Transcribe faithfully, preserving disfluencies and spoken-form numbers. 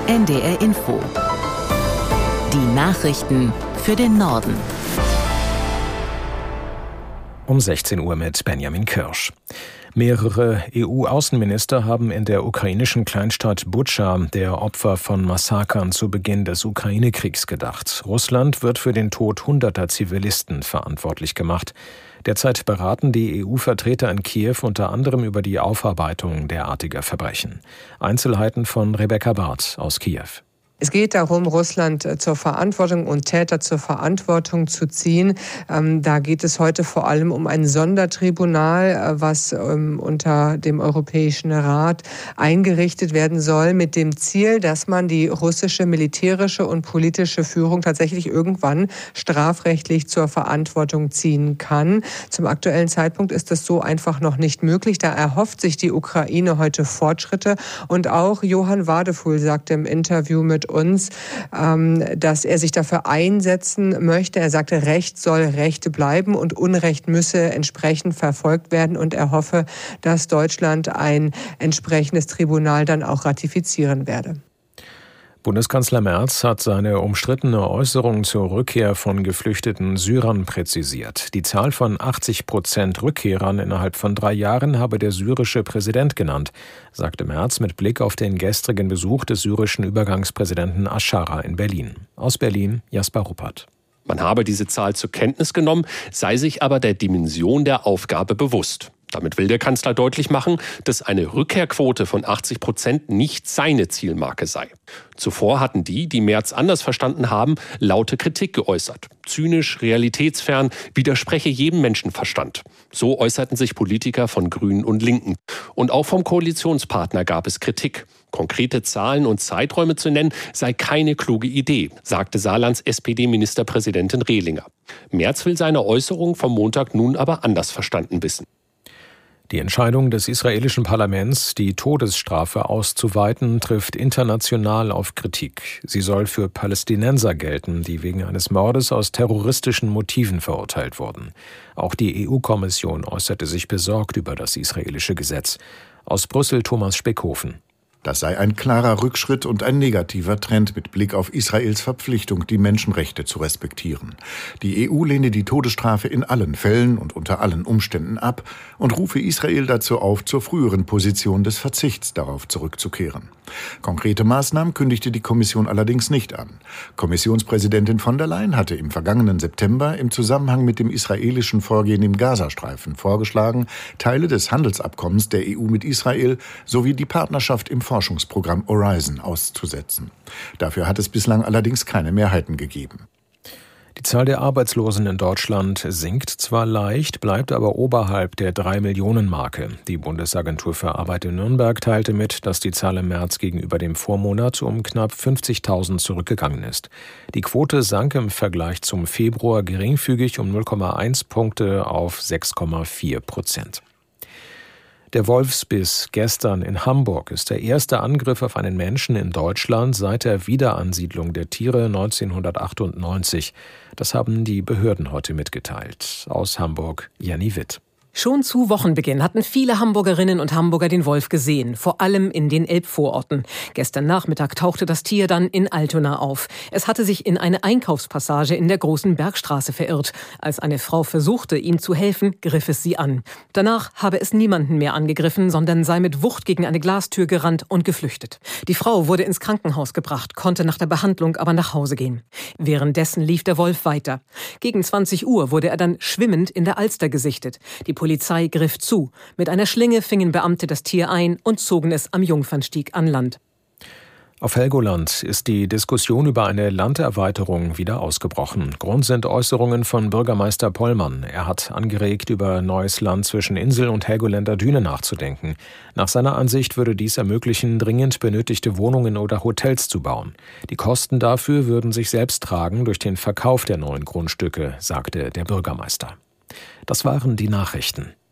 N D R Info. Die Nachrichten für den Norden. Um sechzehn Uhr mit Benjamin Kirsch. Mehrere E U-Außenminister haben in der ukrainischen Kleinstadt Butscha der Opfer von Massakern zu Beginn des Ukraine-Kriegs gedacht. Russland wird für den Tod hunderter Zivilisten verantwortlich gemacht. Derzeit beraten die E U-Vertreter in Kiew unter anderem über die Aufarbeitung derartiger Verbrechen. Einzelheiten von Rebecca Barth aus Kiew. Es geht darum, Russland zur Verantwortung und Täter zur Verantwortung zu ziehen. Ähm, da geht es heute vor allem um ein Sondertribunal, was ähm, unter dem Europäischen Rat eingerichtet werden soll, mit dem Ziel, dass man die russische militärische und politische Führung tatsächlich irgendwann strafrechtlich zur Verantwortung ziehen kann. Zum aktuellen Zeitpunkt ist das so einfach noch nicht möglich. Da erhofft sich die Ukraine heute Fortschritte. Und auch Johann Wadefuhl sagte im Interview mit uns, dass er sich dafür einsetzen möchte. Er sagte, Recht soll Recht bleiben und Unrecht müsse entsprechend verfolgt werden. Und er hoffe, dass Deutschland ein entsprechendes Tribunal dann auch ratifizieren werde. Bundeskanzler Merz hat seine umstrittene Äußerung zur Rückkehr von geflüchteten Syrern präzisiert. Die Zahl von achtzig Prozent Rückkehrern innerhalb von drei Jahren habe der syrische Präsident genannt, sagte Merz mit Blick auf den gestrigen Besuch des syrischen Übergangspräsidenten Aschara in Berlin. Aus Berlin, Jasper Ruppert. Man habe diese Zahl zur Kenntnis genommen, sei sich aber der Dimension der Aufgabe bewusst. Damit will der Kanzler deutlich machen, dass eine Rückkehrquote von achtzig Prozent nicht seine Zielmarke sei. Zuvor hatten die, die Merz anders verstanden haben, laute Kritik geäußert. Zynisch, realitätsfern, widerspreche jedem Menschenverstand. So äußerten sich Politiker von Grünen und Linken. Und auch vom Koalitionspartner gab es Kritik. Konkrete Zahlen und Zeiträume zu nennen, sei keine kluge Idee, sagte Saarlands S P D-Ministerpräsidentin Rehlinger. Merz will seine Äußerung vom Montag nun aber anders verstanden wissen. Die Entscheidung des israelischen Parlaments, die Todesstrafe auszuweiten, trifft international auf Kritik. Sie soll für Palästinenser gelten, die wegen eines Mordes aus terroristischen Motiven verurteilt wurden. Auch die E U-Kommission äußerte sich besorgt über das israelische Gesetz. Aus Brüssel Thomas Speckhofen. Das sei ein klarer Rückschritt und ein negativer Trend mit Blick auf Israels Verpflichtung, die Menschenrechte zu respektieren. Die E U lehne die Todesstrafe in allen Fällen und unter allen Umständen ab und rufe Israel dazu auf, zur früheren Position des Verzichts darauf zurückzukehren. Konkrete Maßnahmen kündigte die Kommission allerdings nicht an. Kommissionspräsidentin von der Leyen hatte im vergangenen September im Zusammenhang mit dem israelischen Vorgehen im Gazastreifen vorgeschlagen, Teile des Handelsabkommens der E U mit Israel sowie die Partnerschaft im Forschungsprogramm Horizon auszusetzen. Dafür hat es bislang allerdings keine Mehrheiten gegeben. Die Zahl der Arbeitslosen in Deutschland sinkt zwar leicht, bleibt aber oberhalb der drei Millionen Marke. Die Bundesagentur für Arbeit in Nürnberg teilte mit, dass die Zahl im März gegenüber dem Vormonat um knapp fünfzigtausend zurückgegangen ist. Die Quote sank im Vergleich zum Februar geringfügig um null Komma eins Punkte auf sechs Komma vier Prozent. Der Wolfsbiss gestern in Hamburg ist der erste Angriff auf einen Menschen in Deutschland seit der Wiederansiedlung der Tiere neunzehnhundertachtundneunzig. Das haben die Behörden heute mitgeteilt. Aus Hamburg, Jenny Witt. Schon zu Wochenbeginn hatten viele Hamburgerinnen und Hamburger den Wolf gesehen, vor allem in den Elbvororten. Gestern Nachmittag tauchte das Tier dann in Altona auf. Es hatte sich in eine Einkaufspassage in der Großen Bergstraße verirrt. Als eine Frau versuchte, ihm zu helfen, griff es sie an. Danach habe es niemanden mehr angegriffen, sondern sei mit Wucht gegen eine Glastür gerannt und geflüchtet. Die Frau wurde ins Krankenhaus gebracht, konnte nach der Behandlung aber nach Hause gehen. Währenddessen lief der Wolf weiter. Gegen zwanzig Uhr wurde er dann schwimmend in der Alster gesichtet. Die Polizei griff zu. Mit einer Schlinge fingen Beamte das Tier ein und zogen es am Jungfernstieg an Land. Auf Helgoland ist die Diskussion über eine Landerweiterung wieder ausgebrochen. Grund sind Äußerungen von Bürgermeister Pollmann. Er hat angeregt, über neues Land zwischen Insel und Helgoländer Düne nachzudenken. Nach seiner Ansicht würde dies ermöglichen, dringend benötigte Wohnungen oder Hotels zu bauen. Die Kosten dafür würden sich selbst tragen durch den Verkauf der neuen Grundstücke, sagte der Bürgermeister. Das waren die Nachrichten.